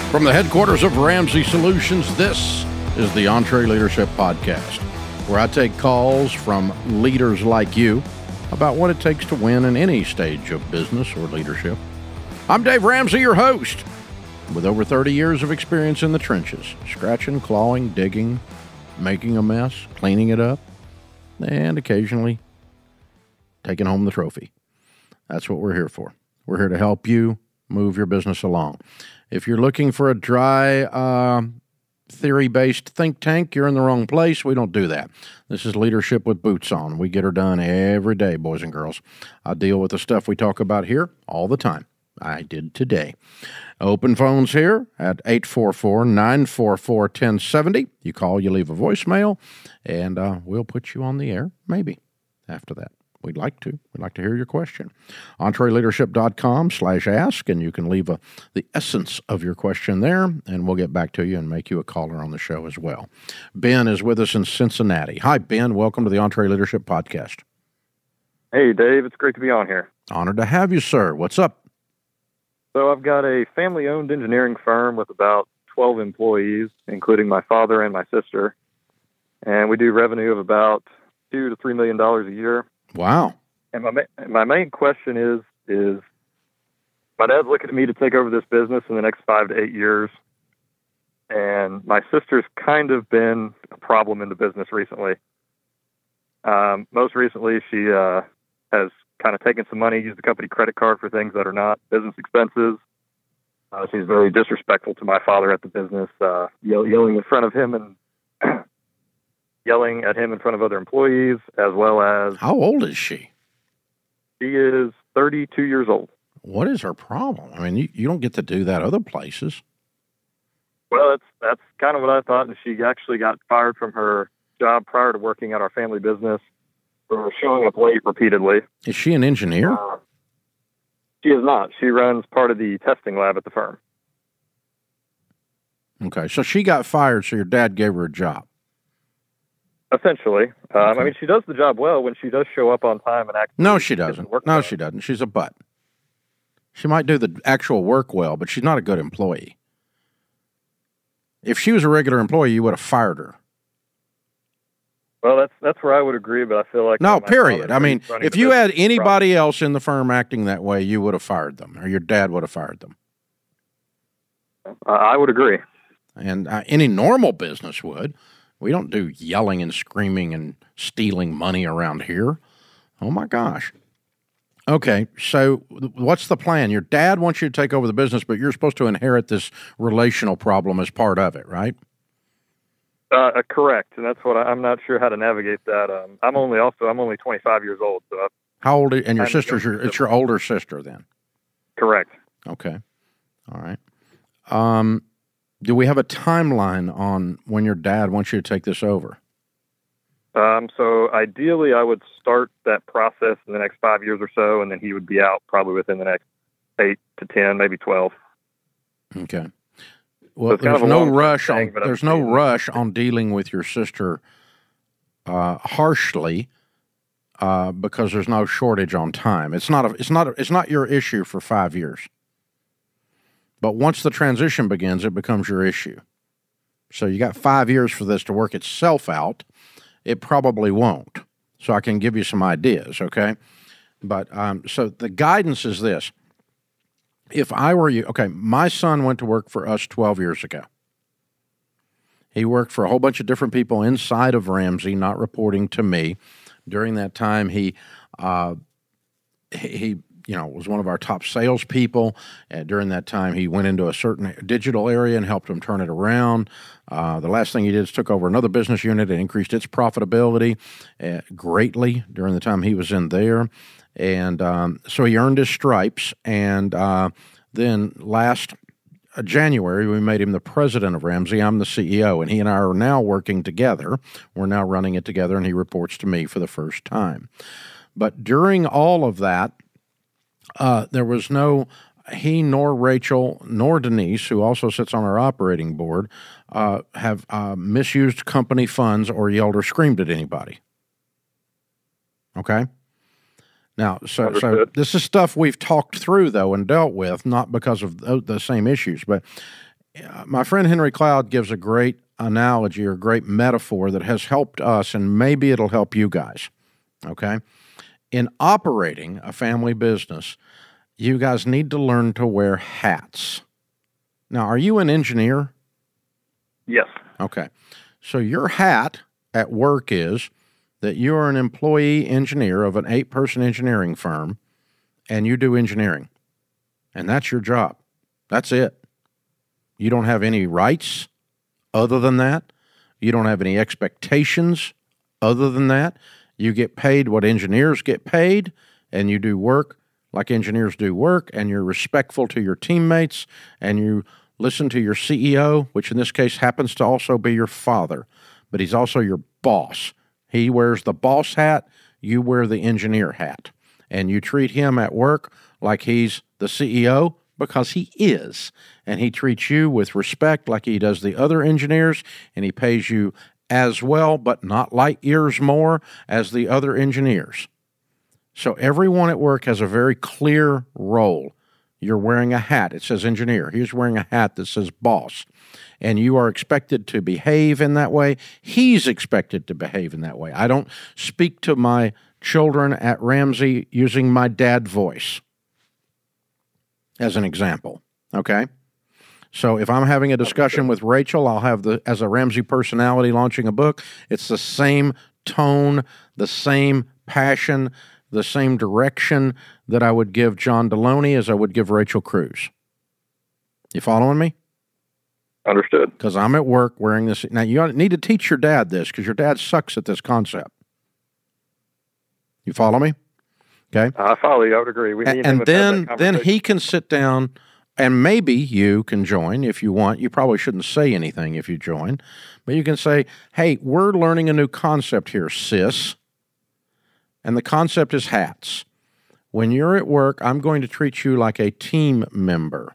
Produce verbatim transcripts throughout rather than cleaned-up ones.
From the headquarters of Ramsey Solutions, this is the EntreLeadership Podcast, where I take calls from leaders like you about what it takes to win in any stage of business or leadership. I'm Dave Ramsey, your host, with over thirty years of experience in the trenches, scratching, clawing, digging, making a mess, cleaning it up, and occasionally taking home the trophy. That's what we're here for. We're here to help you move your business along. If you're looking for a dry, uh, theory-based think tank, you're in the wrong place. We don't do that. This is leadership with boots on. We get her done every day, boys and girls. I deal with the stuff we talk about here all the time. I did today. Open phones here at eight four four, nine four four, one zero seven zero. You call, you leave a voicemail, and uh, we'll put you on the air, maybe, after that. We'd like to. We'd like to hear your question. EntreLeadership.com slash ask, and you can leave a, the essence of your question there, and we'll get back to you and make you a caller on the show as well. Ben is with us in Cincinnati. Hi, Ben. Welcome to the EntreLeadership Podcast. Hey, Dave. It's great to be on here. Honored to have you, sir. What's up? So I've got a family-owned engineering firm with about twelve employees, including my father and my sister, and we do revenue of about two to three million dollars a year. Wow. And my my main question is, is my dad's looking at me to take over this business in the next five to eight years. And my sister's kind of been a problem in the business recently. Um, most recently, she uh, has kind of taken some money, used the company credit card for things that are not business expenses. Uh, she's very disrespectful to my father at the business, uh, yell, yelling in front of him and yelling at him in front of other employees, as well as... How old is she? She is thirty-two years old. What is her problem? I mean, you, you don't get to do that other places. Well, that's that's kind of what I thought, and she actually got fired from her job prior to working at our family business for showing up late repeatedly. Is she an engineer? Uh, she is not. She runs part of the testing lab at the firm. Okay, so she got fired, so your dad gave her a job. Essentially. Um, Okay. I mean, she does the job well when she does show up on time and actually... No, she doesn't. Work No, well. she doesn't. She's a butt. She might do the actual work well, but she's not a good employee. If she was a regular employee, you would have fired her. Well, that's that's where I would agree, but I feel like... No, my period. father I mean, running if the you had business anybody else in the firm acting that way, you would have fired them, or your dad would have fired them. problem, uh, I would agree. And uh, any normal business would. We don't do yelling and screaming and stealing money around here. Oh, my gosh. Okay, so what's the plan? Your dad wants you to take over the business, but you're supposed to inherit this relational problem as part of it, right? Uh, uh, correct, and that's what I, I'm not sure how to navigate that. Um, I'm only also I'm only twenty-five years old, so I, How old? And your I'm sister's your, it's your older sister then? correct. Okay. All right. Um, do we have a timeline on when your dad wants you to take this over? Um, so ideally, I would start that process in the next five years or so, and then he would be out probably within the next eight to ten, maybe twelve. Okay. Well, So it's kind there's of a no long-term rush thing, on but I'm there's no seeing- rush on dealing with your sister uh, harshly uh, because there's no shortage on time. It's not a, it's not a, it's not your issue for five years. But once the transition begins, it becomes your issue. So you got five years for this to work itself out. It probably won't. So I can give you some ideas, okay? But um, so the guidance is this. If I were you, okay, my son went to work for us twelve years ago. He worked for a whole bunch of different people inside of Ramsey, not reporting to me. During that time, he, uh, he, you know, was one of our top salespeople. And during that time, he went into a certain digital area and helped them turn it around. Uh, the last thing he did is took over another business unit and increased its profitability uh, greatly during the time he was in there. And um, so he earned his stripes. And uh, then last uh, January, we made him the president of Ramsey. I'm the C E O, and he and I are now working together. We're now running it together, and he reports to me for the first time. But during all of that, uh, there was no, he nor Rachel nor Denise, who also sits on our operating board, uh, have uh, misused company funds or yelled or screamed at anybody. Okay? Now, so so Understood. this is stuff we've talked through, though, and dealt with, not because of the, the same issues. But uh, my friend Henry Cloud gives a great analogy or great metaphor that has helped us, and maybe it'll help you guys, okay? In operating a family business, you guys need to learn to wear hats. Now, are you an engineer? Yes. Okay. So your hat at work is that you are an employee engineer of an eight-person engineering firm, and you do engineering. And that's your job. That's it. You don't have any rights other than that. You don't have any expectations other than that. You get paid what engineers get paid, and you do work like engineers do work, and you're respectful to your teammates, and you listen to your C E O, which in this case happens to also be your father, but he's also your boss. He wears the boss hat, you wear the engineer hat, and you treat him at work like he's the C E O, because he is, and he treats you with respect like he does the other engineers, and he pays you as well, but not light years more, as the other engineers. So everyone at work has a very clear role. You're wearing a hat. It says engineer. He's wearing a hat that says boss. And you are expected to behave in that way. He's expected to behave in that way. I don't speak to my children at Ramsey using my dad voice as an example, okay? So if I'm having a discussion with Rachel, I'll have the, as a Ramsey personality launching a book, it's the same tone, the same passion, the same direction that I would give John Deloney as I would give Rachel Cruz. You following me? Understood. Because I'm at work wearing this. Now, you need to teach your dad this because your dad sucks at this concept. You follow me? Okay. I follow you. I would agree. We need and and then, then he can sit down, and maybe you can join if you want. You probably shouldn't say anything if you join, but you can say, hey, we're learning a new concept here, sis. And the concept is hats. When you're at work, I'm going to treat you like a team member.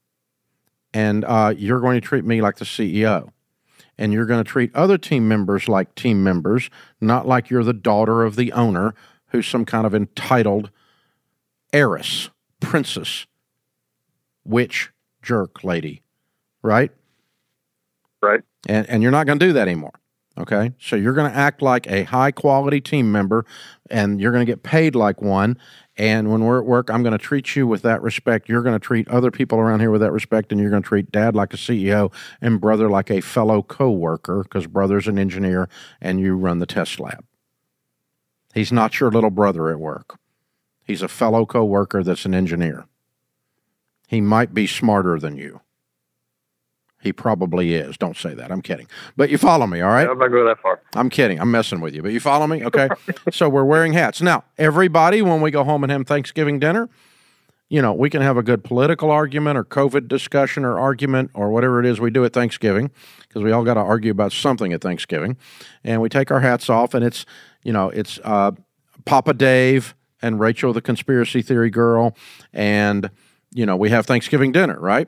And uh, you're going to treat me like the C E O. And you're going to treat other team members like team members, not like you're the daughter of the owner who's some kind of entitled heiress, princess, witch, jerk lady, right? Right. And, and you're not going to do that anymore. Okay, so you're going to act like a high-quality team member, and you're going to get paid like one, and when we're at work, I'm going to treat you with that respect. You're going to treat other people around here with that respect, and you're going to treat Dad like a C E O and Brother like a fellow co-worker, because Brother's an engineer, and you run the test lab. He's not your little brother at work. He's a fellow co-worker that's an engineer. He might be smarter than you. He probably is. Don't say that. I'm kidding. But you follow me, all right? I'm not going that far. I'm kidding. I'm messing with you. But you follow me? Okay. So we're wearing hats. Now, everybody, when we go home and have Thanksgiving dinner, you know, we can have a good political argument or COVID discussion or argument or whatever it is we do at Thanksgiving, because we all got to argue about something at Thanksgiving. And we take our hats off, and it's, you know, it's uh, Papa Dave and Rachel, the conspiracy theory girl, and, you know, we have Thanksgiving dinner, right?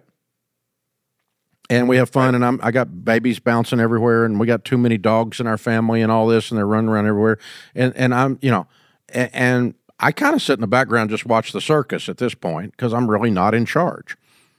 And we have fun, and I'm, I got babies bouncing everywhere, and we got too many dogs in our family and all this, and they're running around everywhere. And and I'm, you know, and, and I kind of sit in the background, just watch the circus at this point, because I'm really not in charge.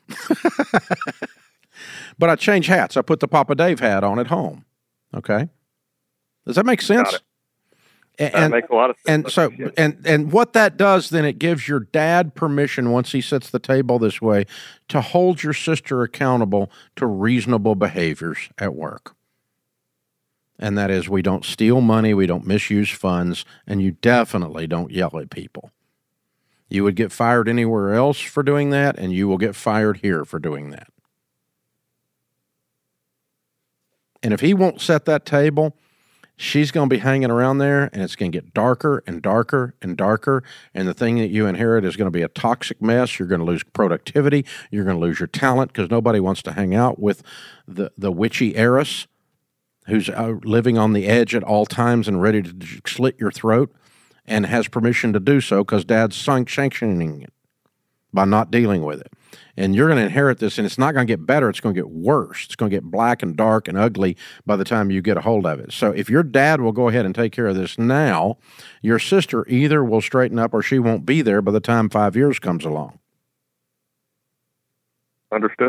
But I change hats. I put the Papa Dave hat on at home. Okay? Does that make sense? Got it. And, that makes a lot of sense. And so, yeah. and and what that does, then it gives your dad permission, once he sets the table this way, to hold your sister accountable to reasonable behaviors at work. And that is, we don't steal money, we don't misuse funds, and you definitely don't yell at people. You would get fired anywhere else for doing that, and you will get fired here for doing that. And if he won't set that table, she's going to be hanging around there, and it's going to get darker and darker and darker, and the thing that you inherit is going to be a toxic mess. You're going to lose productivity. You're going to lose your talent, because nobody wants to hang out with the, the witchy heiress who's uh, living on the edge at all times and ready to slit your throat, and has permission to do so because Dad's sanctioning it by not dealing with it. And you're going to inherit this, and it's not going to get better. It's going to get worse. It's going to get black and dark and ugly by the time you get a hold of it. So if your dad will go ahead and take care of this now, your sister either will straighten up or she won't be there by the time five years comes along. Understood.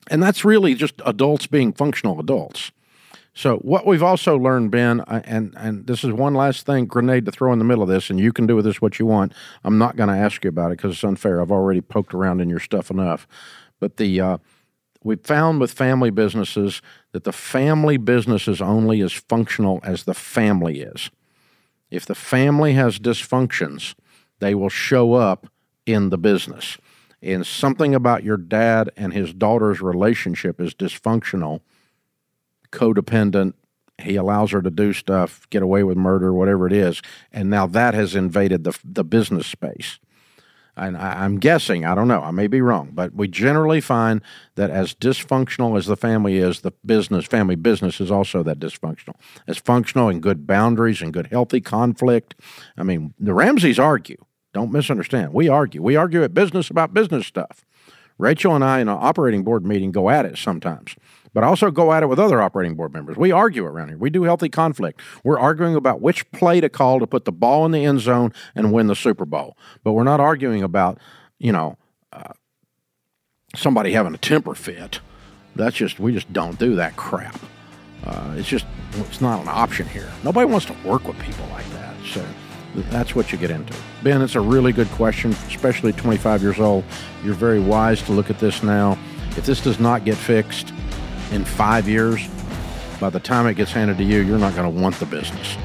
And that's really just adults being functional adults. So what we've also learned, Ben, and, and this is one last thing, grenade to throw in the middle of this, and you can do with this what you want. I'm not going to ask you about it because it's unfair. I've already poked around in your stuff enough. But the uh, we've found with family businesses that the family business is only as functional as the family is. If the family has dysfunctions, they will show up in the business. And something about your dad and his daughter's relationship is dysfunctional, codependent. He allows her to do stuff, get away with murder, whatever it is. And now that has invaded the the business space. And I, I'm guessing, I don't know, I may be wrong, but we generally find that as dysfunctional as the family is, the business, family business is also that dysfunctional. As functional and good boundaries and good healthy conflict. I mean, the Ramseys argue. Don't misunderstand. We argue. We argue at business about business stuff. Rachel and I in an operating board meeting go at it sometimes, but also go at it with other operating board members. We argue around here. We do healthy conflict. We're arguing about which play to call to put the ball in the end zone and win the Super Bowl. But we're not arguing about, you know, uh, somebody having a temper fit. That's just, we just don't do that crap. Uh, it's just, it's not an option here. Nobody wants to work with people like that. So that's what you get into. Ben, it's a really good question, especially twenty-five years old. You're very wise to look at this now. If this does not get fixed in five years, by the time it gets handed to you, you're not going to want the business.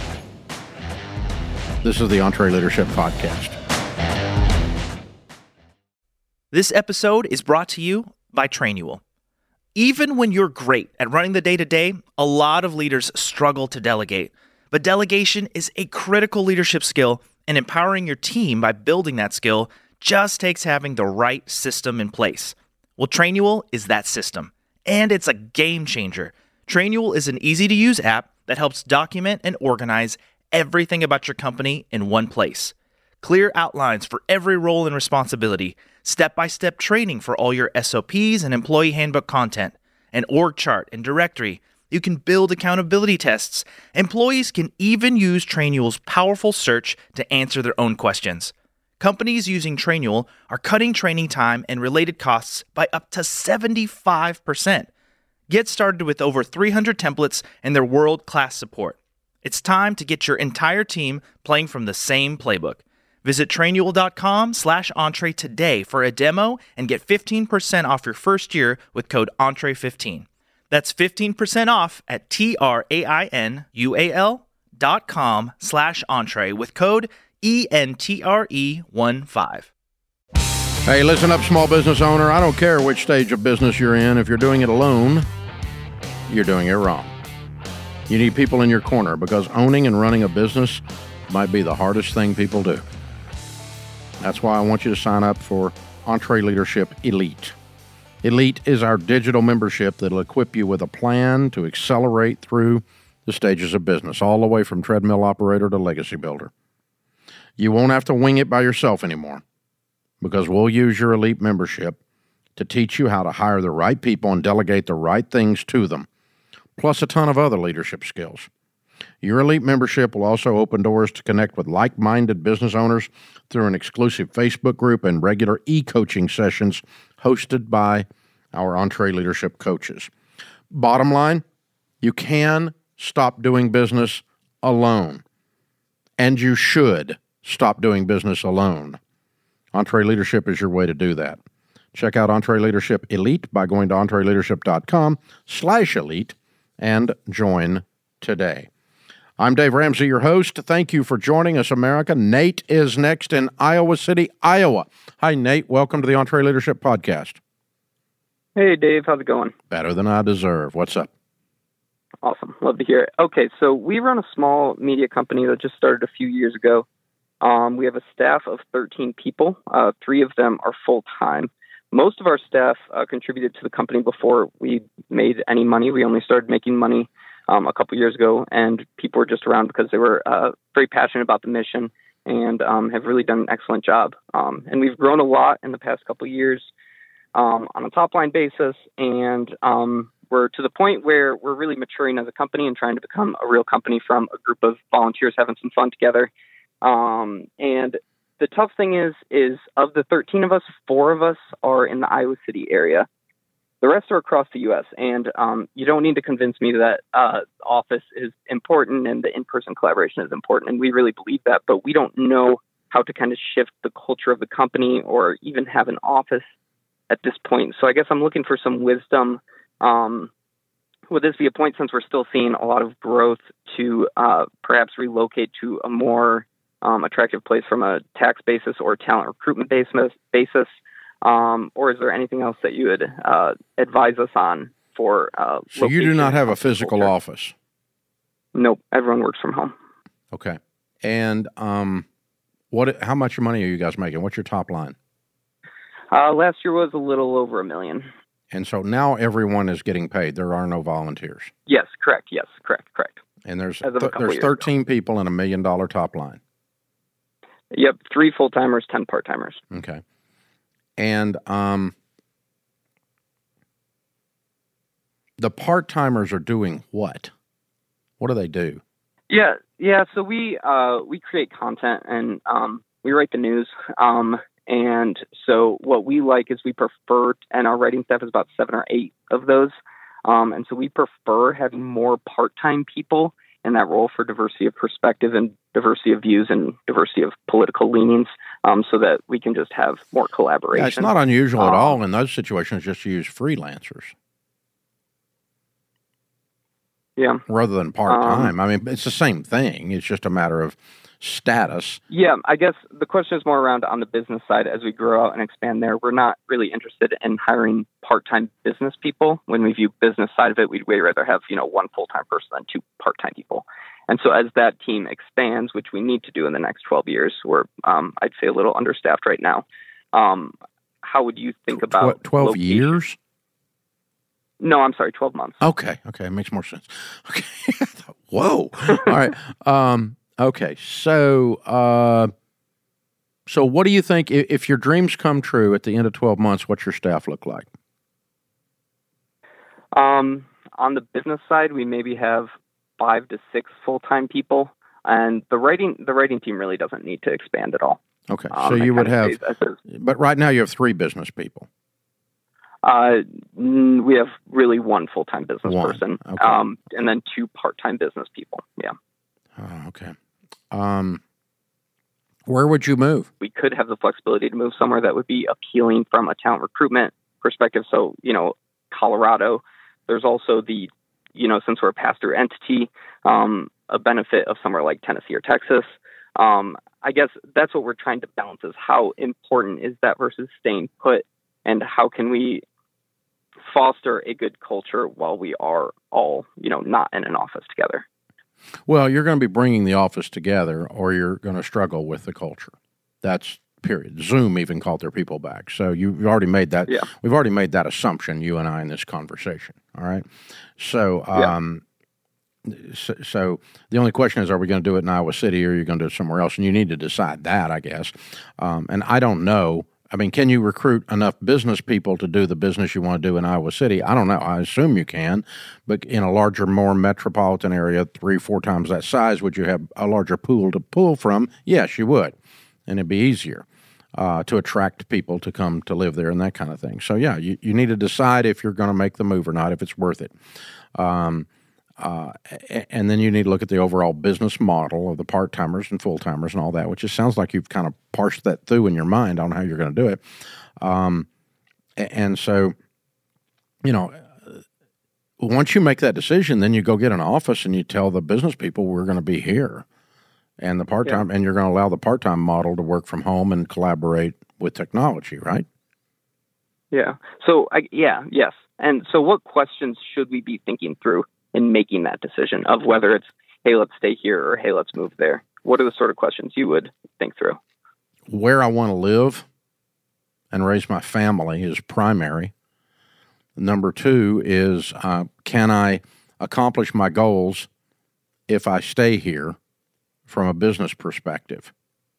This is the EntreLeadership Podcast. This episode is brought to you by Trainual. Even when you're great at running the day-to-day, a lot of leaders struggle to delegate. But delegation is a critical leadership skill, and empowering your team by building that skill just takes having the right system in place. Well, Trainual is that system, and it's a game changer. Trainual is an easy-to-use app that helps document and organize everything about your company in one place. Clear outlines for every role and responsibility, step-by-step training for all your S O Ps and employee handbook content, an org chart and directory. You can build accountability tests. Employees can even use Trainual's powerful search to answer their own questions. Companies using Trainual are cutting training time and related costs by up to seventy-five percent. Get started with over three hundred templates and their world-class support. It's time to get your entire team playing from the same playbook. Visit Trainual.com slash Entre today for a demo and get fifteen percent off your first year with code Entre fifteen. That's fifteen percent off at T-R-A-I-N-U-A-L dot com slash Entre with code E N T R E one five. Hey, listen up, small business owner. I don't care which stage of business you're in. If you're doing it alone, you're doing it wrong. You need people in your corner because owning and running a business might be the hardest thing people do. That's why I want you to sign up for EntreLeadership Elite. Elite is our digital membership that will equip you with a plan to accelerate through the stages of business, all the way from treadmill operator to legacy builder. You won't have to wing it by yourself anymore because we'll use your Elite membership to teach you how to hire the right people and delegate the right things to them, plus a ton of other leadership skills. Your Elite membership will also open doors to connect with like-minded business owners through an exclusive Facebook group and regular e-coaching sessions hosted by our EntreLeadership coaches. Bottom line, you can stop doing business alone, and you should stop doing business alone. EntreLeadership is your way to do that. Check out EntreLeadership Elite by going to EntreLeadership.com slash elite and join today. I'm Dave Ramsey, your host. Thank you for joining us, America. Nate is next in Iowa City, Iowa. Hi, Nate. Welcome to the EntreLeadership Podcast. Hey, Dave. How's it going? Better than I deserve. What's up? Awesome. Love to hear it. Okay, so we run a small media company that just started a few years ago. Um, we have a staff of thirteen people. Uh, three of them are full-time. Most of our staff uh, contributed to the company before we made any money. We only started making money Um, a couple years ago, and people were just around because they were uh, very passionate about the mission and um, have really done an excellent job. Um, and we've grown a lot in the past couple years um, on a top-line basis, and um, we're to the point where we're really maturing as a company and trying to become a real company from a group of volunteers having some fun together. Um, and the tough thing is, is of the thirteen of us, four of us are in the Iowa City area. The rest are across the U S, and um, you don't need to convince me that uh, office is important and the in-person collaboration is important, and we really believe that, but we don't know how to kind of shift the culture of the company or even have an office at this point. So I guess I'm looking for some wisdom. Um, would this be a point, since we're still seeing a lot of growth, to uh, perhaps relocate to a more um, attractive place from a tax basis or talent recruitment basis? basis? Um, or is there anything else that you would uh, advise us on for? Uh, so you do not have a physical culture? office? Nope. Everyone works from home. Okay. And um, what? How much money are you guys making? What's your top line? Uh, last year was a little over a million. And so now everyone is getting paid. There are no volunteers. Yes, correct. Yes, correct, correct. And there's th- there's thirteen ago. people and a million dollar top line. Yep, three full timers, ten part timers. Okay. And um, the part-timers are doing what? What do they do? Yeah, yeah. So we uh, we create content and um, we write the news. Um, and so what we like is we prefer, and our writing staff is about seven or eight of those. Um, and so we prefer having more part-time people in that role for diversity of perspective and diversity of views and diversity of political leanings, um, so that we can just have more collaboration. Yeah, it's not unusual um, at all in those situations just to use freelancers. Yeah. Rather than part-time. Um, I mean, it's the same thing. It's just a matter of status. Yeah, I guess the question is more around on the business side. As we grow out and expand there, we're not really interested in hiring part-time business people. When we view business side of it, we'd way rather have, you know, one full-time person than two part-time people. And so as that team expands, which we need to do in the next twelve years, we're, um, I'd say, a little understaffed right now. Um, how would you think about twelve location? years? No, I'm sorry, twelve months. Okay, okay, it makes more sense. Okay, whoa. All right. Um, okay, so uh, so what do you think, if, if your dreams come true at the end of twelve months, what's your staff look like? Um, on the business side, we maybe have five to six full-time people, and the writing the writing team really doesn't need to expand at all. Okay, um, so you would have, but right now you have three business people. Uh, we have really one full-time business one. person, okay. um, and then two part-time business people. Yeah. Oh, okay. Um, where would you move? We could have the flexibility to move somewhere that would be appealing from a talent recruitment perspective. So, you know, Colorado. There's also the, you know, since we're a pass-through entity, um, a benefit of somewhere like Tennessee or Texas. Um, I guess that's what we're trying to balance, is how important is that versus staying put, and how can we foster a good culture while we are all, you know, not in an office together. Well, you're going to be bringing the office together, or you're going to struggle with the culture. That's period. Zoom even called their people back. So you've already made that. Yeah. We've already made that assumption, you and I, in this conversation. All right. So, um, yeah. so, so the only question is, are we going to do it in Iowa City, or are you going to do it somewhere else? And you need to decide that, I guess. Um, and I don't know. I mean, can you recruit enough business people to do the business you want to do in Iowa City? I don't know. I assume you can, but in a larger, more metropolitan area, three, four times that size, would you have a larger pool to pull from? Yes, you would, and it'd be easier uh, to attract people to come to live there and that kind of thing. So, yeah, you, you need to decide if you're going to make the move or not, if it's worth it. Um, Uh, and then you need to look at the overall business model of the part-timers and full-timers and all that, which it sounds like you've kind of parsed that through in your mind on how you're going to do it. Um, and so, you know, once you make that decision, then you go get an office and you tell the business people, we're going to be here. And the part-time, yeah. and you're going to allow the part-time model to work from home and collaborate with technology, right? Yeah. So, I, yeah, yes. And so what questions should we be thinking through in making that decision of whether it's, hey, let's stay here, or hey, let's move there? What are the sort of questions you would think through? Where I want to live and raise my family is primary. Number two is, uh, can I accomplish my goals if I stay here from a business perspective?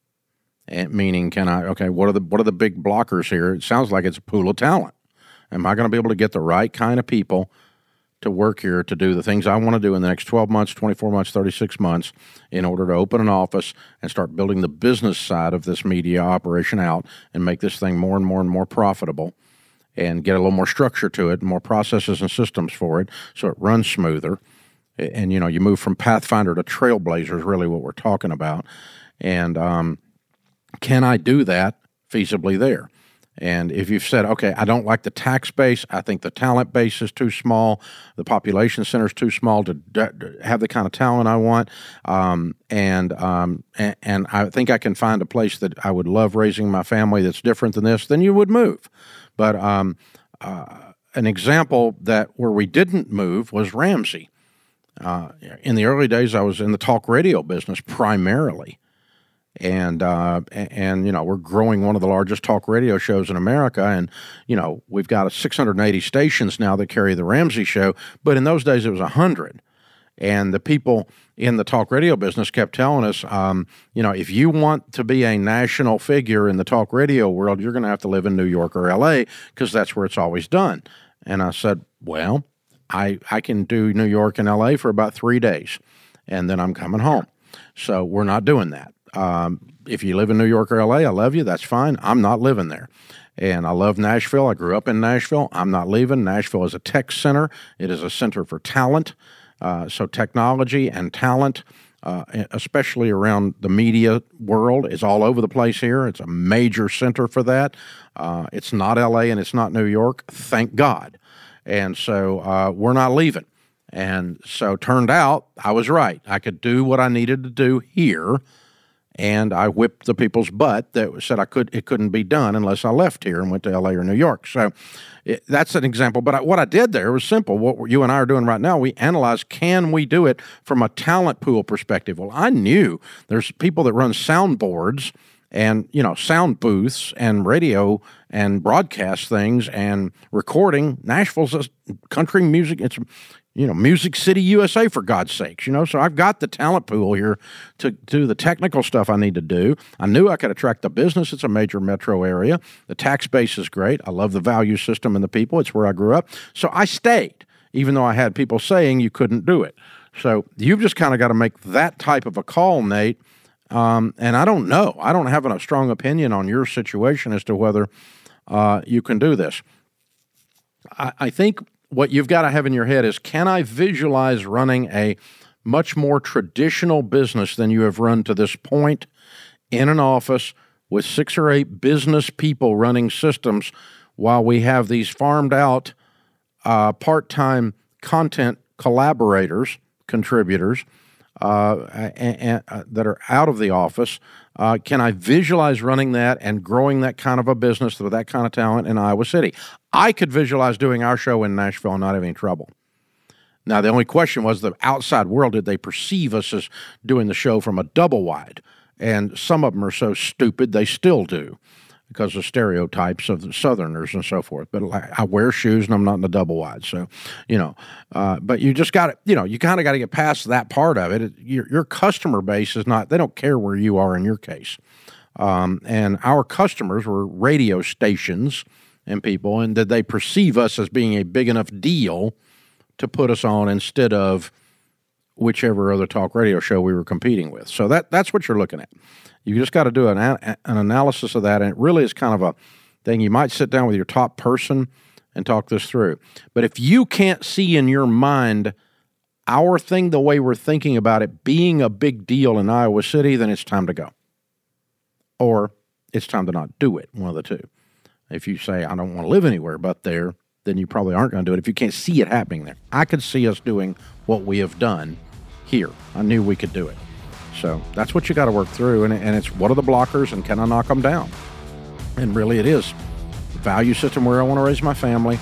And meaning, can I, okay, what are the, what are the big blockers here? It sounds like it's a pool of talent. Am I going to be able to get the right kind of people to work here to do the things I want to do in the next twelve months, twenty-four months, thirty-six months in order to open an office and start building the business side of this media operation out and make this thing more and more and more profitable? and get a little more structure to it, more processes and systems for it, so it runs smoother. And, you know, you move from Pathfinder to Trailblazer is really what we're talking about. And um, can I do that feasibly there? And if you've said, okay, I don't like the tax base, I think the talent base is too small, the population center is too small to d- have the kind of talent I want, um, and, um, and and I think I can find a place that I would love raising my family that's different than this, then you would move. But um, uh, an example that where we didn't move was Ramsey. Uh, in the early days, I was in the talk radio business primarily. And, uh, and, and, you know, we're growing one of the largest talk radio shows in America. And, you know, we've got six hundred eighty stations now that carry the Ramsey Show. But in those days, it was one hundred. And the people in the talk radio business kept telling us, um, you know, if you want to be a national figure in the talk radio world, you're going to have to live in New York or L A because that's where it's always done. And I said, well, I, I can do New York and L A for about three days, and then I'm coming home. So we're not doing that. Um, if you live in New York or L A, I love you. That's fine. I'm not living there. And I love Nashville. I grew up in Nashville. I'm not leaving. Nashville is a tech center. It is a center for talent. Uh, so technology and talent, uh, especially around the media world, is all over the place here. It's a major center for that. Uh, it's not L A and it's not New York. Thank God. And so uh, we're not leaving. And so turned out I was right. I could do what I needed to do here. And I whipped the people's butt that said I could it couldn't be done unless I left here and went to L A or New York. So it, that's an example. But I, what I did there was simple. What you and I are doing right now, we analyzed, can we do it from a talent pool perspective? Well, I knew there's people that run soundboards and, you know, sound booths and radio and broadcast things and recording. Nashville's a country music. It's You know, Music City, U S A, for God's sakes, you know. So I've got the talent pool here to do the technical stuff I need to do. I knew I could attract the business. It's a major metro area. The tax base is great. I love the value system and the people. It's where I grew up. So I stayed, even though I had people saying you couldn't do it. So you've just kind of got to make that type of a call, Nate. Um, and I don't know. I don't have a strong opinion on your situation as to whether uh, you can do this. I, I think what you've got to have in your head is, can I visualize running a much more traditional business than you have run to this point in an office with six or eight business people running systems while we have these farmed out uh, part-time content collaborators, contributors uh, and, and, uh, that are out of the office? Uh, can I visualize running that and growing that kind of a business with that kind of talent in Iowa City? I could visualize doing our show in Nashville and not having trouble. Now, the only question was the outside world, did they perceive us as doing the show from a double wide? And some of them are so stupid, they still do because of stereotypes of the Southerners and so forth. But I wear shoes and I'm not in the double wide. So, you know, uh, but you just got to, you know, you kind of got to get past that part of it. it your, your customer base is not, they don't care where you are in your case. Um, and our customers were radio stations and people, and did they perceive us as being a big enough deal to put us on instead of whichever other talk radio show we were competing with? So that that's what you're looking at. You just got to do an, an analysis of that, and it really is kind of a thing. You might sit down with your top person and talk this through. But if you can't see in your mind our thing the way we're thinking about it being a big deal in Iowa City, then it's time to go. Or it's time to not do it, one of the two. If you say, I don't want to live anywhere but there, then you probably aren't going to do it if you can't see it happening there. I could see us doing what we have done here. I knew we could do it. So that's what you got to work through, and, and it's what are the blockers and can I knock them down? And really it is the value system where I want to raise my family,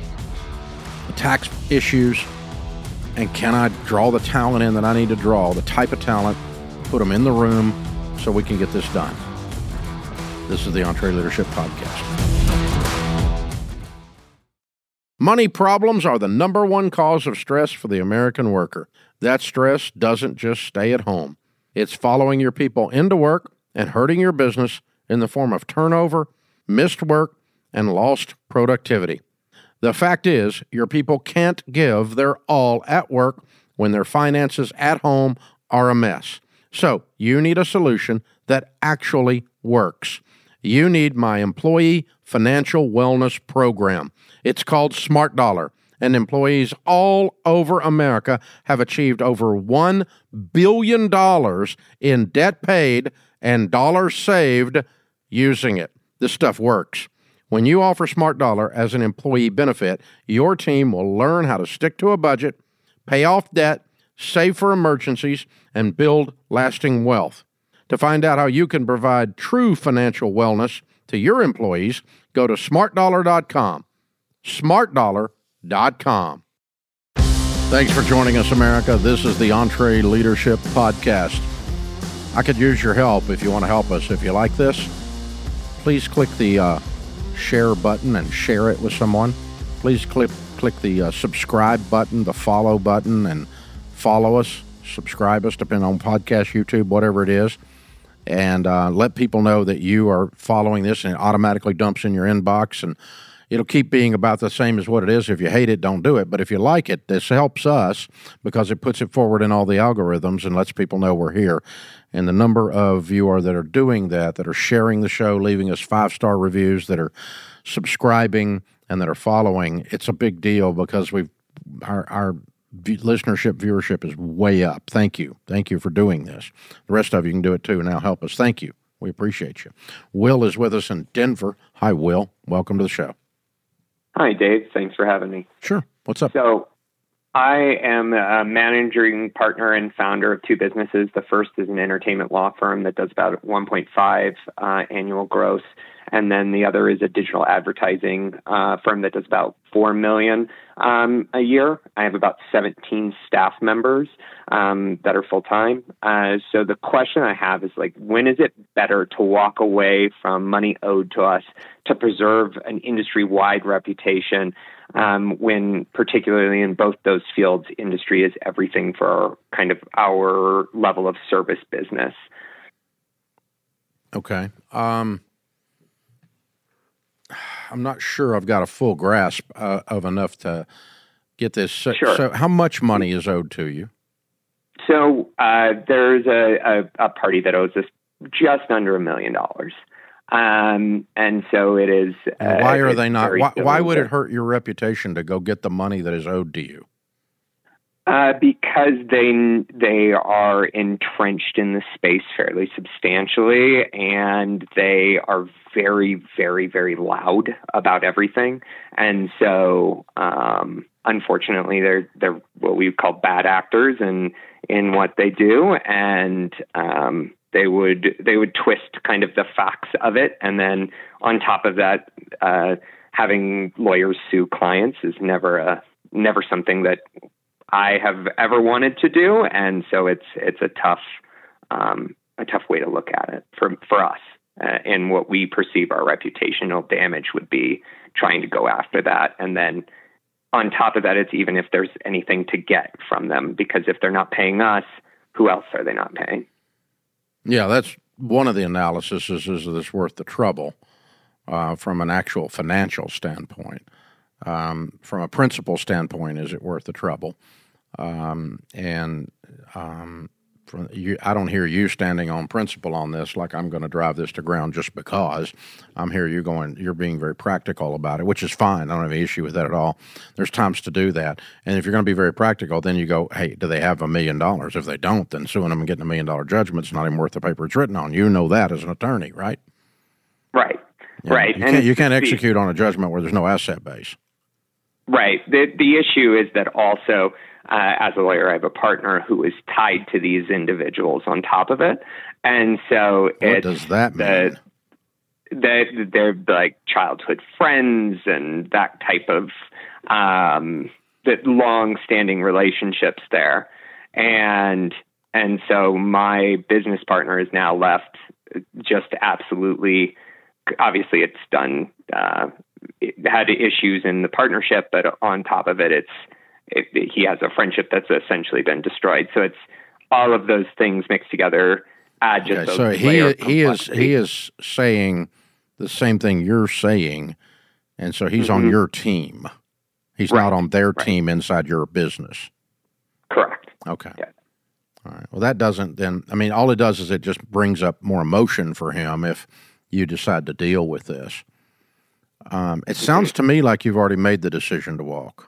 the tax issues, and can I draw the talent in that I need to draw, the type of talent, put them in the room so we can get this done. This is the EntreLeadership Podcast. Money problems are the number one cause of stress for the American worker. That stress doesn't just stay at home. It's following your people into work and hurting your business in the form of turnover, missed work, and lost productivity. The fact is, your people can't give their all at work when their finances at home are a mess. So you need a solution that actually works. you need my employee financial wellness program. It's called Smart Dollar, and employees all over America have achieved over one billion dollars in debt paid and dollars saved using it. This stuff works. When you offer Smart Dollar as an employee benefit, your team will learn how to stick to a budget, pay off debt, save for emergencies, and build lasting wealth. To find out how you can provide true financial wellness to your employees, go to smart dollar dot com. smart dollar dot com. Thanks for joining us, America. This is the EntreLeadership Podcast. I could use your help if you want to help us. If you like this, please click the uh, share button and share it with someone. Please click click the uh, subscribe button, the follow button, and follow us, subscribe us, depending on podcast, YouTube, whatever it is. And uh, let people know that you are following this, and it automatically dumps in your inbox, and it'll keep being about the same as what it is. If you hate it, don't do it. But if you like it, this helps us because it puts it forward in all the algorithms and lets people know we're here. And the number of you are that are doing that, that are sharing the show, leaving us five-star reviews, that are subscribing, and that are following, it's a big deal because we've our our listenership, viewership is way up. Thank you. Thank you for doing this. The rest of you can do it too. Now help us. Thank you. We appreciate you. Will is with us in Denver. Hi, Will. Welcome to the show. Hi, Dave. Thanks for having me. Sure. What's up? So I am a managing partner and founder of two businesses. The first is an entertainment law firm that does about one point five uh, annual gross. And then the other is a digital advertising uh, firm that does about four million um, a year. I have about seventeen staff members um, that are full time. Uh, so the question I have is like, when is it better to walk away from money owed to us to preserve an industry-wide reputation? Um, when particularly in both those fields, industry is everything for kind of our level of service business. Okay. Um, I'm not sure I've got a full grasp uh, of enough to get this. So, Sure. so how much money is owed to you? So uh, there's a, a, a party that owes us just under a million dollars. Um, and so it is. Uh, why are they not? Why, why would it diligent. hurt your reputation to go get the money that is owed to you? Uh, because they they are entrenched in the space fairly substantially, and they are very, very, very loud about everything. And so, um, unfortunately, they're they're what we call bad actors in in what they do, and um, they would they would twist kind of the facts of it, and then on top of that, uh, having lawyers sue clients is never a never something that I have ever wanted to do, and so it's it's a tough um, a tough way to look at it for for us. Uh, and what we perceive our reputational damage would be trying to go after that, and then on top of that, it's even if there's anything to get from them, because if they're not paying us, who else are they not paying? Yeah, that's one of the analyses. Is is this worth the trouble uh, from an actual financial standpoint? Um, from a principal standpoint, is it worth the trouble? Um, and um, from you, I don't hear you standing on principle on this, like I'm going to drive this to ground just because. I'm hear you going, you're being very practical about it, which is fine. I don't have any issue with that at all. There's times to do that. And if you're going to be very practical, then you go, hey, do they have a million dollars? If they don't, then suing them and getting a million dollar judgment is not even worth the paper it's written on. You know that as an attorney, right? Right, Yeah. right. You And can't, you can't the- execute on a judgment where there's no asset base. Right. The the issue is that also, uh, as a lawyer, I have a partner who is tied to these individuals on top of it, and so What it's does that the, mean? the, they're like childhood friends and that type of um, the long-standing relationships there, and and so my business partner is now left just absolutely. Obviously, it's done. Uh, it had issues in the partnership, but on top of it, it's it, he has a friendship that's essentially been destroyed. So it's all of those things mixed together. Add just Okay, a so he layer of he is complexity. he is saying the same thing you're saying, and so he's on Mhm. your team. He's Right, not on their right. team inside your business. Correct. Okay. Yeah. All right. Well, that doesn't then. I mean, all it does is it just brings up more emotion for him if you decide to deal with this. Um, it sounds to me like you've already made the decision to walk.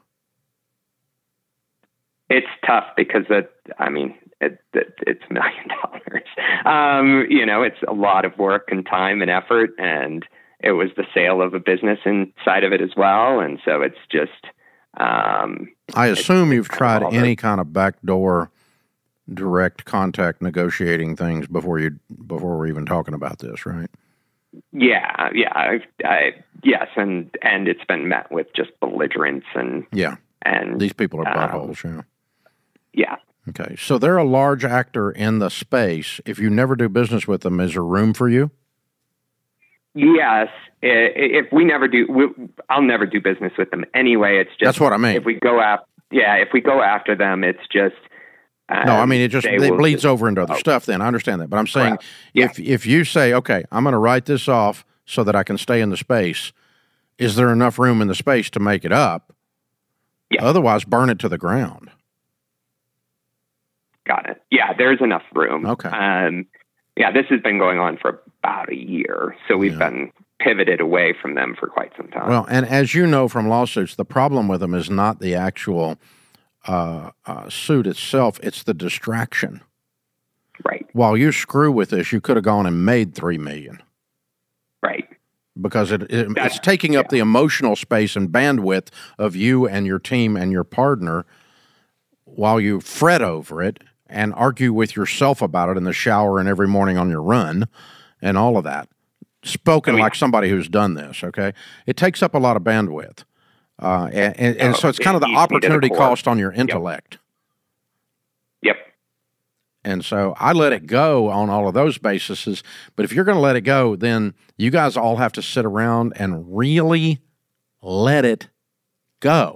It's tough because it, I mean, it, it, it's a million dollars. Um, you know, it's a lot of work and time and effort, and it was the sale of a business inside of it as well. And so it's just, um, I assume it's, you've it's tried kind of any kind of backdoor direct contact negotiating things before you, before we're even talking about this, right? Yeah. Yeah. I, I, yes. And, and it's been met with just belligerence and, yeah. And these people are um, buttholes, yeah. Yeah. Okay. So they're a large actor in the space. If you never do business with them, is there room for you? Yes. If we never do, we, I'll never do business with them anyway. It's just, that's what I mean. If we go after, yeah, if we go after them, it's just, um, no, I mean, it just, it bleeds just, over into other oh, stuff then. I understand that. But I'm saying yeah. if, if you say, okay, I'm going to write this off so that I can stay in the space, is there enough room in the space to make it up? Yeah. Otherwise, burn it to the ground. Got it. Yeah, there's enough room. Okay. Um, yeah, this has been going on for about a year, so we've yeah. been pivoted away from them for quite some time. Well, and as you know from lawsuits, the problem with them is not the actual uh, uh, suit itself; it's the distraction. Right. While you screw with this, you could have gone and made three million. Right. Because it, it it's taking up yeah. the emotional space and bandwidth of you and your team and your partner while you fret over it and argue with yourself about it in the shower and every morning on your run and all of that. Spoken oh, yeah. like somebody who's done this, okay? It takes up a lot of bandwidth. Uh, and and, and oh, so it's kind of the opportunity cost on your intellect. Yep. yep. And so I let it go on all of those bases. But if you're going to let it go, then you guys all have to sit around and really let it go.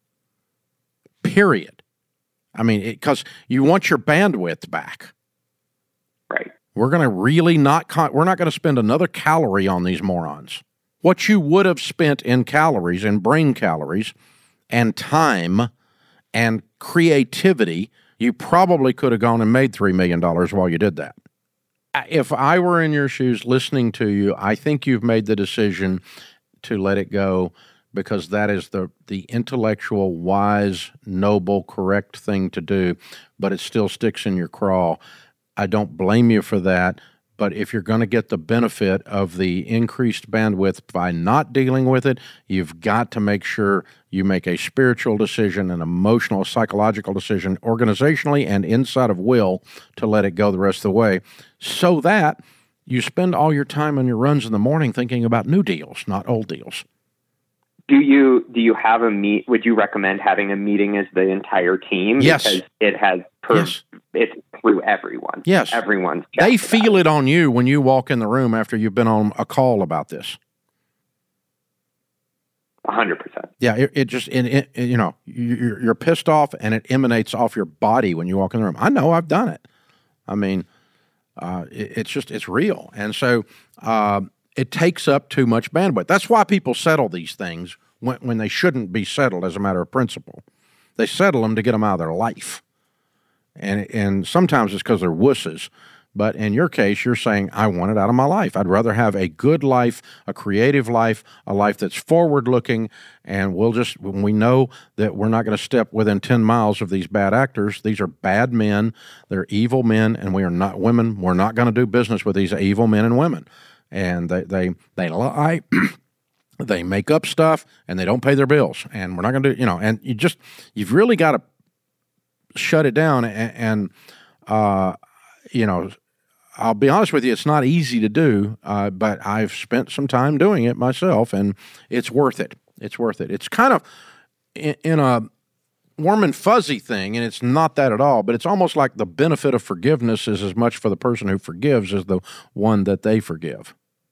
Period. I mean, because you want your bandwidth back. Right. We're going to really not, con- we're not going to spend another calorie on these morons. What you would have spent in calories and brain calories and time and creativity, you probably could have gone and made three million dollars while you did that. If I were in your shoes listening to you, I think you've made the decision to let it go because that is the, the intellectual, wise, noble, correct thing to do, but it still sticks in your craw. I don't blame you for that, but if you're going to get the benefit of the increased bandwidth by not dealing with it, you've got to make sure you make a spiritual decision, an emotional, psychological decision, organizationally and inside of will to let it go the rest of the way so that you spend all your time on your runs in the morning thinking about new deals, not old deals. Do you do you have a meet? Would you recommend having a meeting as the entire team? Yes, because it has per, yes. it's through everyone. Yes, everyone's. They feel it on you when you walk in the room after you've been on a call about this. A hundred percent. Yeah, it, it just it, it, you know you're, you're pissed off and it emanates off your body when you walk in the room. I know, I've done it. I mean, uh, it, it's just it's real, and so. Uh, It takes up too much bandwidth. That's why people settle these things when, when they shouldn't be settled as a matter of principle. They settle them to get them out of their life. And and sometimes it's because they're wusses. But in your case, you're saying, I want it out of my life. I'd rather have a good life, a creative life, a life that's forward-looking, and we'll just, when we know that we're not going to step within ten miles of these bad actors, these are bad men, they're evil men, and we are not women. We're not going to do business with these evil men and women. And they, they, they lie, they make up stuff, and they don't pay their bills. And we're not going to do, you know, and you just, you've really got to shut it down. And, and uh, you know, I'll be honest with you, it's not easy to do, uh, but I've spent some time doing it myself, and it's worth it. It's worth it. It's kind of in, in a warm and fuzzy thing, and it's not that at all, but it's almost like the benefit of forgiveness is as much for the person who forgives as the one that they forgive.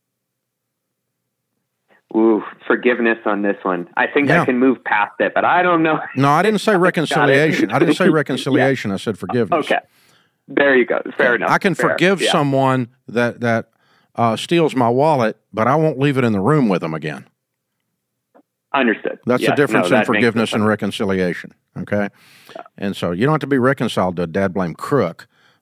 Ooh, forgiveness on this one. I think yeah. I can move past it, but I don't know. No, I didn't say reconciliation. I didn't say reconciliation. yeah. I said forgiveness. Okay. There you go. Fair enough. I can Fair. forgive yeah. someone that, that uh, steals my wallet, but I won't leave it in the room with them again. Understood. That's yes. the difference no, in forgiveness and reconciliation, okay? Yeah. And so you don't have to be reconciled to a dad blame crook,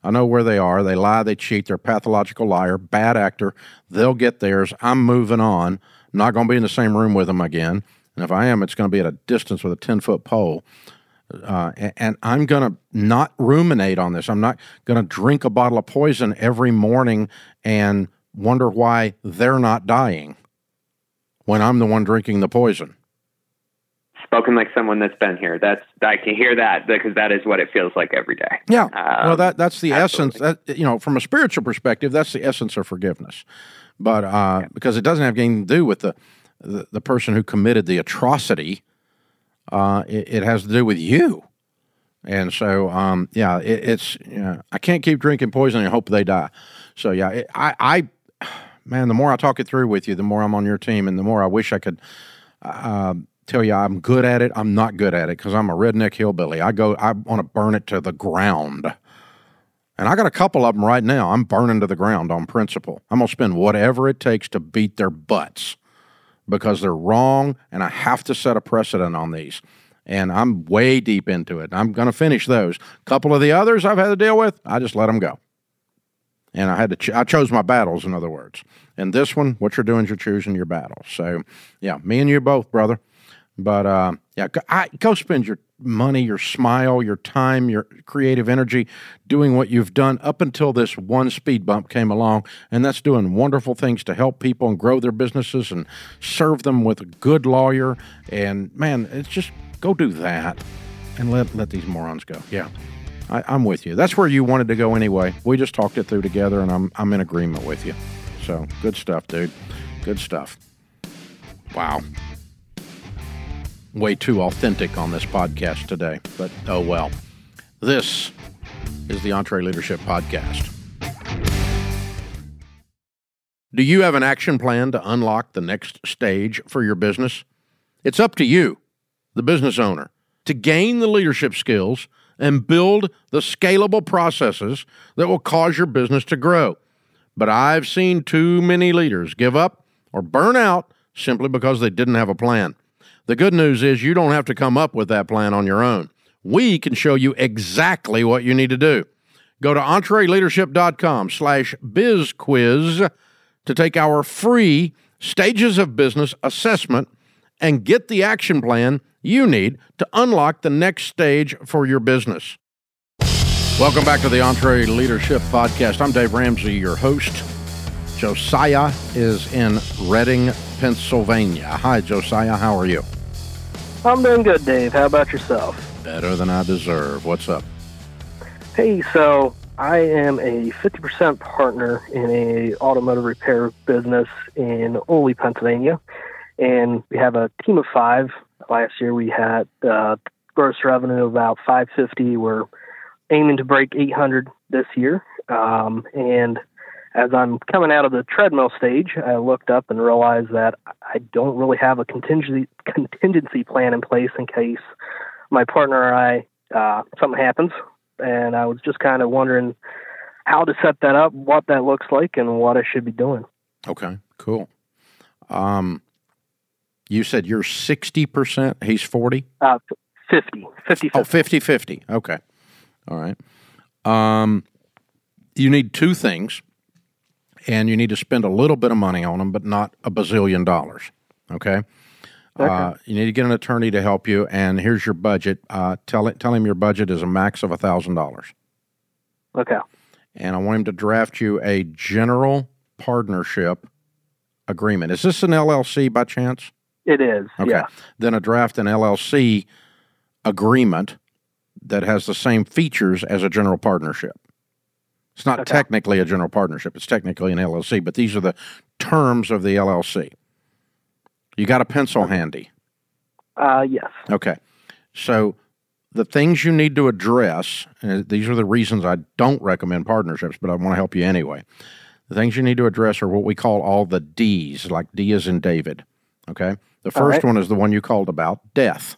I know where they are. They lie, they cheat, they're a pathological liar, bad actor. They'll get theirs. I'm moving on. I'm not going to be in the same room with them again. And if I am, it's going to be at a distance with a ten-foot pole. Uh, and, and I'm going to not ruminate on this. I'm not going to drink a bottle of poison every morning and wonder why they're not dying when I'm the one drinking the poison. Spoken like someone that's been here. That's I can hear that because that is what it feels like every day. Yeah. Um, well, that that's the absolutely. essence. That, you know, from a spiritual perspective, that's the essence of forgiveness. But uh, yeah. because it doesn't have anything to do with the the, the person who committed the atrocity, uh, it, it has to do with you. And so, um, yeah, it, it's yeah, I can't keep drinking poison and hope they die. So yeah, it, I, I, man, the more I talk it through with you, the more I'm on your team, and the more I wish I could. Uh, Tell you I'm good at it. I'm not good at it because I'm a redneck hillbilly. I go, I want to burn it to the ground. And I got a couple of them right now. I'm burning to the ground on principle. I'm going to spend whatever it takes to beat their butts because they're wrong, and I have to set a precedent on these. And I'm way deep into it. I'm going to finish those. A couple of the others I've had to deal with, I just let them go. And I had to, ch- I chose my battles, in other words. And this one, what you're doing is you're choosing your battles. So, yeah, me and you both, brother. But, uh, yeah, I, go spend your money, your smile, your time, your creative energy doing what you've done up until this one speed bump came along, and that's doing wonderful things to help people and grow their businesses and serve them with a good lawyer. And, man, it's just go do that and let let these morons go. Yeah, I, I'm with you. That's where you wanted to go anyway. We just talked it through together, and I'm I'm in agreement with you. So, good stuff, dude. Good stuff. Wow. Way too authentic on this podcast today, but oh well. This is the EntreLeadership Podcast. Do you have an action plan to unlock the next stage for your business? It's up to you, the business owner, to gain the leadership skills and build the scalable processes that will cause your business to grow. But I've seen too many leaders give up or burn out simply because they didn't have a plan. The good news is you don't have to come up with that plan on your own. We can show you exactly what you need to do. Go to EntreLeadership.com slash BizQuiz to take our free Stages of Business assessment and get the action plan you need to unlock the next stage for your business. Welcome back to the EntreLeadership Podcast. I'm Dave Ramsey, your host. Josiah is in Reading, Pennsylvania. Hi, Josiah. How are you? I'm doing good, Dave. How about yourself? Better than I deserve. What's up? Hey, so I am a fifty percent partner in a automotive repair business in Ole, Pennsylvania, and we have a team of five. Last year we had uh, gross revenue of about five hundred fifty. We're aiming to break eight hundred this year, um, and as I'm coming out of the treadmill stage, I looked up and realized that I don't really have a contingency contingency plan in place in case my partner or I, uh, something happens. And I was just kind of wondering how to set that up, what that looks like, and what I should be doing. Okay, cool. Um, you said you're sixty percent, he's forty? Uh, fifty. fifty, fifty. Oh, fifty-fifty. Okay. All right. Um, you need two things. And you need to spend a little bit of money on them, but not a bazillion dollars, okay? okay. Uh, you need to get an attorney to help you, and here's your budget. Uh, tell it, tell him your budget is a max of one thousand dollars. Okay. And I want him to draft you a general partnership agreement. Is this an L L C by chance? It is, okay. yeah. Then a draft an L L C agreement that has the same features as a general partnership. It's not okay. technically a general partnership. It's technically an L L C, but these are the terms of the L L C. You got a pencil okay. handy? Uh, yes. Okay. So the things you need to address, and these are the reasons I don't recommend partnerships, but I want to help you anyway. The things you need to address are what we call all the D's, like D as in David. Okay? The first right. one is the one you called about, death.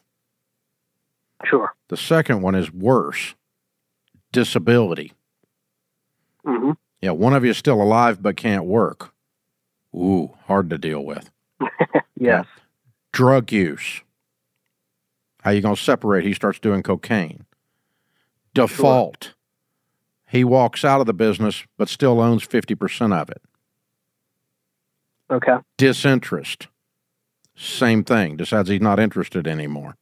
Sure. The second one is worse, disability. Mm-hmm. Yeah, one of you is still alive but can't work. Ooh, hard to deal with. Yes. Yeah. Drug use. How you going to separate? He starts doing cocaine. Default. Sure. he walks out of the business but still owns fifty percent of it. Okay. Disinterest, same thing, decides he's not interested anymore.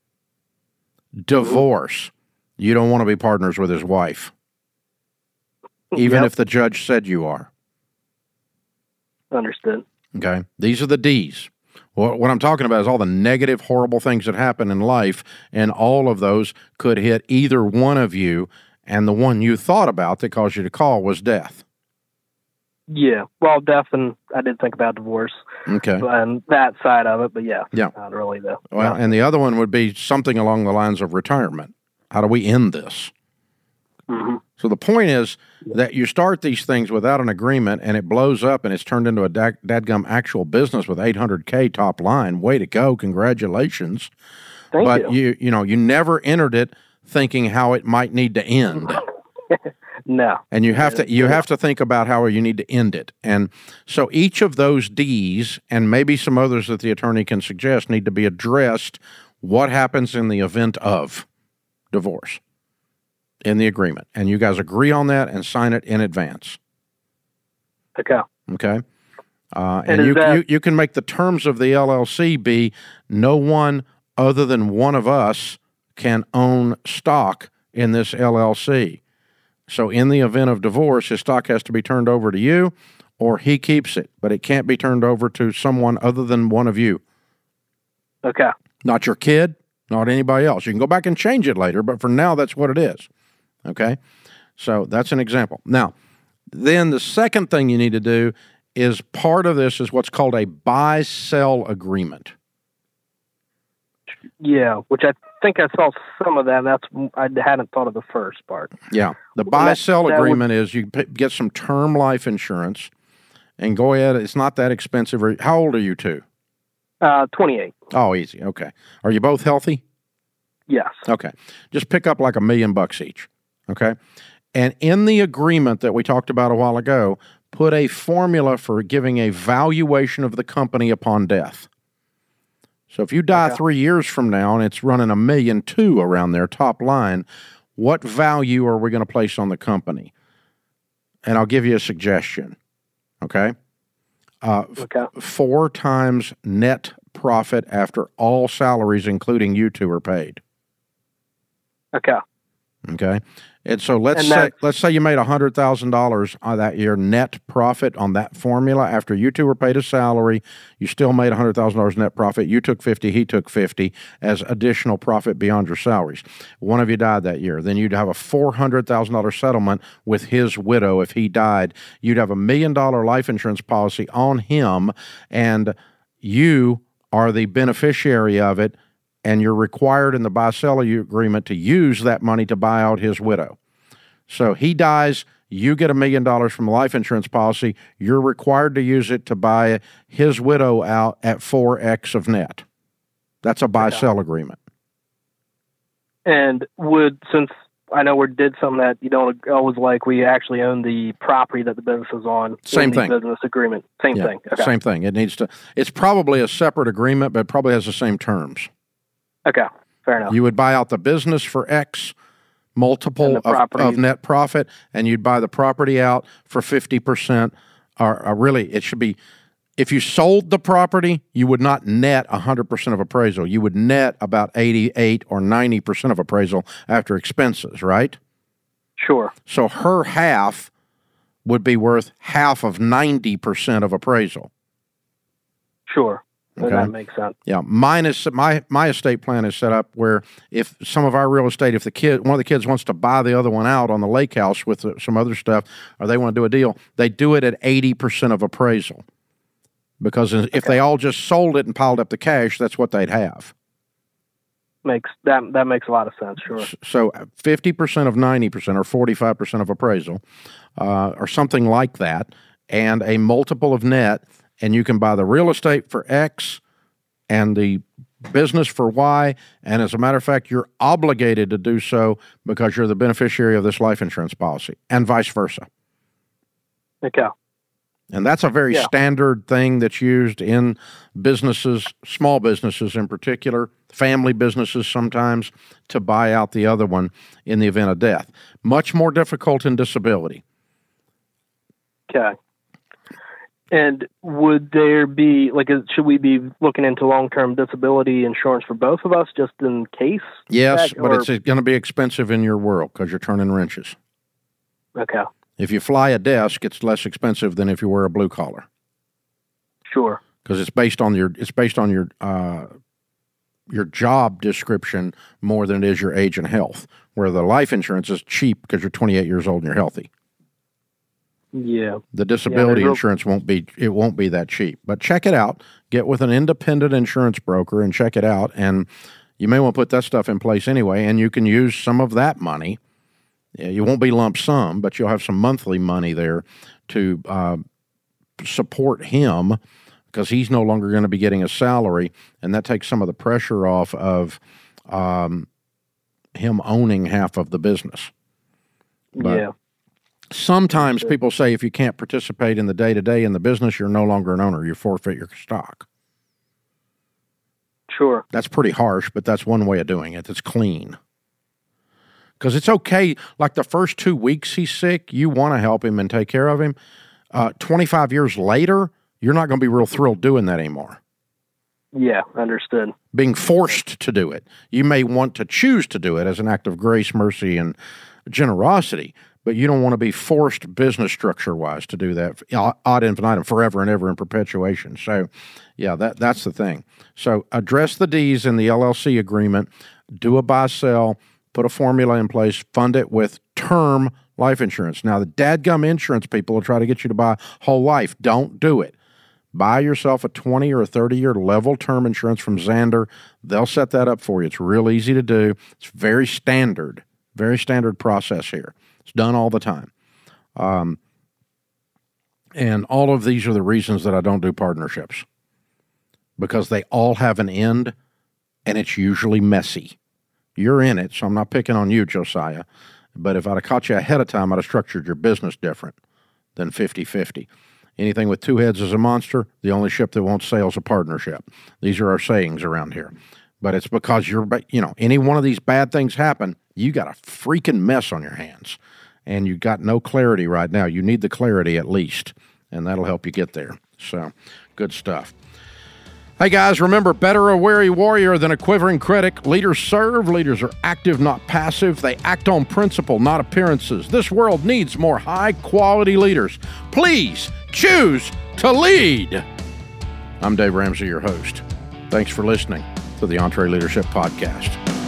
Divorce, you don't want to be partners with his wife, even Yep. if the judge said you are. Understood. Okay, these are the D's. What, what I'm talking about is all the negative, horrible things that happen in life, and all of those could hit either one of you, and the one you thought about that caused you to call was death. Yeah. Well, death, and I did think about divorce Okay. and that side of it, but yeah. Yeah. Not really, though. Well, and the other one would be something along the lines of retirement. How do we end this? Mm-hmm. So the point is that you start these things without an agreement, and it blows up, and it's turned into a dad- dadgum actual business with eight hundred K top line. Way to go! Congratulations. Thank but you. you, you know, you never entered it thinking how it might need to end, No. and you have to you have to think about how you need to end it. And so each of those D's, and maybe some others that the attorney can suggest, need to be addressed. What happens in the event of divorce? In the agreement, and you guys agree on that and sign it in advance. Okay. Okay, uh, and And is you, that- you you can make the terms of the L L C be no one other than one of us can own stock in this L L C. So in the event of divorce, his stock has to be turned over to you, or he keeps it, but it can't be turned over to someone other than one of you. Okay. Not your kid, not anybody else. You can go back and change it later, but for now, that's what it is. Okay? So that's an example. Now, then the second thing you need to do is part of this is what's called a buy-sell agreement. Yeah, which I think I saw some of that. And that's I hadn't thought of the first part. Yeah. The Well, that- buy-sell that would- agreement is you p- get some term life insurance and go ahead. It's not that expensive. Or- How old are you two? Uh, twenty-eight. Oh, easy. Okay. Are you both healthy? Yes. Okay. Just pick up like a million bucks each. Okay. And in the agreement that we talked about a while ago, put a formula for giving a valuation of the company upon death. So if you die Okay. three years from now and it's running a million two around there, top line, what value are we going to place on the company? And I'll give you a suggestion. Okay. Uh, f- Okay. four times net profit after all salaries, including you two, are paid. Okay. Okay. And so let's And say that- let's say you made one hundred thousand dollars on that year net profit on that formula after you two were paid a salary. You still made one hundred thousand dollars net profit. You took fifty, he took fifty as additional profit beyond your salaries. One of you died that year. Then you'd have a four hundred thousand dollars settlement with his widow if he died. You'd have a million dollar life insurance policy on him, and you are the beneficiary of it. And you're required in the buy-sell agreement to use that money to buy out his widow. So he dies, you get a million dollars from a life insurance policy. You're required to use it to buy his widow out at four X of net. That's a buy-sell agreement. And would, since I know we did something that you don't always like, we actually own the property that the business is on. Same in the thing. Business agreement. Same Yeah, thing. Okay. Same thing. It needs to. It's probably a separate agreement, but it probably has the same terms. Okay. Fair enough. You would buy out the business for X multiple And the of, property- of net profit, and you'd buy the property out for fifty percent. Or, or really, it should be, if you sold the property, you would not net one hundred percent of appraisal. You would net about eighty-eight or ninety percent of appraisal after expenses, right? Sure. So her half would be worth half of ninety percent of appraisal. Sure. So Okay. that makes sense. Yeah, mine is my my estate plan is set up where if some of our real estate, if the kid one of the kids wants to buy the other one out on the lake house with uh, some other stuff, or they want to do a deal, they do it at eighty percent of appraisal, because if they all just sold it and piled up the cash, that's what they'd have. Makes that that makes a lot of sense. Sure. So fifty percent of ninety percent, or forty-five percent of appraisal, uh, or something like that, and a multiple of net. And you can buy the real estate for X and the business for Y. And as a matter of fact, you're obligated to do so because you're the beneficiary of this life insurance policy, and vice versa. Okay. And that's a very Yeah. standard thing that's used in businesses, small businesses in particular, family businesses sometimes, to buy out the other one in the event of death. Much more difficult in disability. Okay. And would there be, like, is- should we be looking into long-term disability insurance for both of us just in case? Yes, That- but or- it's going to be expensive in your world because you're turning wrenches. Okay. If you fly a desk, it's less expensive than if you wear a blue collar Sure. because it's based on your it's based on your uh, your job description more than it is your age and health. Where the life insurance is cheap because you're twenty-eight years old and you're healthy. Yeah. The disability real- insurance won't be it won't be that cheap. But check it out. Get with an independent insurance broker and check it out. And you may want to put that stuff in place anyway. And you can use some of that money. Yeah, you won't be lump sum, but you'll have some monthly money there to uh, support him because he's no longer going to be getting a salary, and that takes some of the pressure off of um, him owning half of the business. But yeah. sometimes people say if you can't participate in the day-to-day in the business, you're no longer an owner. You forfeit your stock. Sure. That's pretty harsh, but that's one way of doing it. It's clean. Because it's okay, like the first two weeks he's sick, you want to help him and take care of him. Uh, twenty-five years later, you're not going to be real thrilled doing that anymore. Yeah. Understood. Being forced to do it. You may want to choose to do it as an act of grace, mercy, and generosity, but you don't want to be forced business structure-wise to do that ad infinitum, forever and ever in perpetuation. So, yeah, that that's the thing. So address the D's in the L L C agreement, do a buy-sell, put a formula in place, fund it with term life insurance. Now, the dadgum insurance people will try to get you to buy whole life. Don't do it. Buy yourself a twenty or a thirty-year level term insurance from Zander. They'll set that up for you. It's real easy to do. It's very standard, very standard process here. It's done all the time. Um, and all of these are the reasons that I don't do partnerships, because they all have an end, and it's usually messy. You're in it, so I'm not picking on you, Josiah. But if I'd have caught you ahead of time, I'd have structured your business different than fifty-fifty. Anything with two heads is a monster. The only ship that won't sail is a partnership. These are our sayings around here. But it's because you're, you know, any one of these bad things happen, you got a freaking mess on your hands. And you got no clarity right now. You need the clarity at least, and that'll help you get there. So, good stuff. Hey guys, remember, better a wary warrior than a quivering critic. Leaders serve, leaders are active, not passive. They act on principle, not appearances. This world needs more high-quality leaders. Please choose to lead. I'm Dave Ramsey, your host. Thanks for listening to the EntreLeadership Podcast.